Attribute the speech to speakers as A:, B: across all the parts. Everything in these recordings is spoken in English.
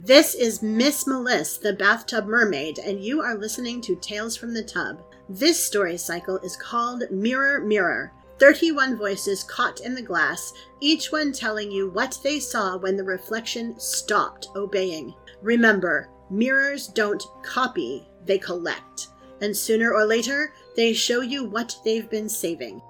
A: This is Miss Melissa, the Bathtub Mermaid, and you are listening to Tales from the Tub. This story cycle is called Mirror, Mirror. 31 voices caught in the glass, each one telling you what they saw when the reflection stopped obeying. Remember, mirrors don't copy, they collect. And sooner or later, they show you what they've been saving.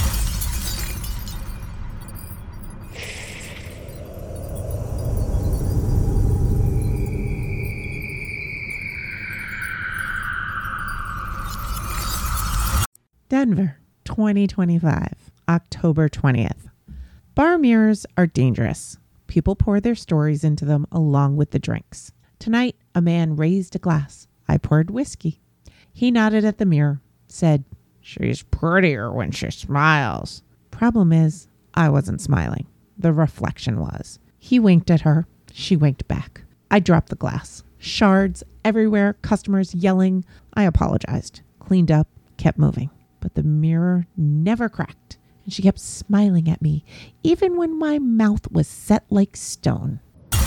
B: Denver, 2025, October 20th. Bar mirrors are dangerous. People pour their stories into them along with the drinks. Tonight, a man raised a glass. I poured whiskey. He nodded at the mirror, said, "She's prettier when she smiles." Problem is, I wasn't smiling. The reflection was. He winked at her. She winked back. I dropped the glass. Shards everywhere, customers yelling. I apologized, cleaned up, kept moving. But the mirror never cracked, and she kept smiling at me, even when my mouth was set like stone.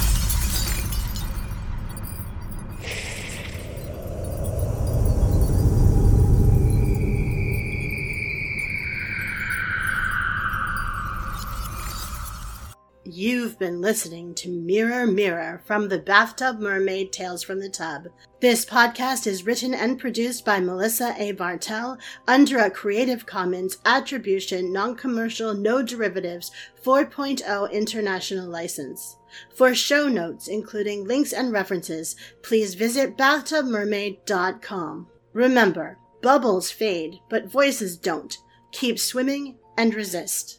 A: You've been listening to Mirror, Mirror from the Bathtub Mermaid Tales from the Tub. This podcast is written and produced by Melissa A. Bartell under a Creative Commons Attribution, Non-Commercial, No Derivatives 4.0 International License. For show notes, including links and references, please visit bathtubmermaid.com. Remember, bubbles fade, but voices don't. Keep swimming and resist.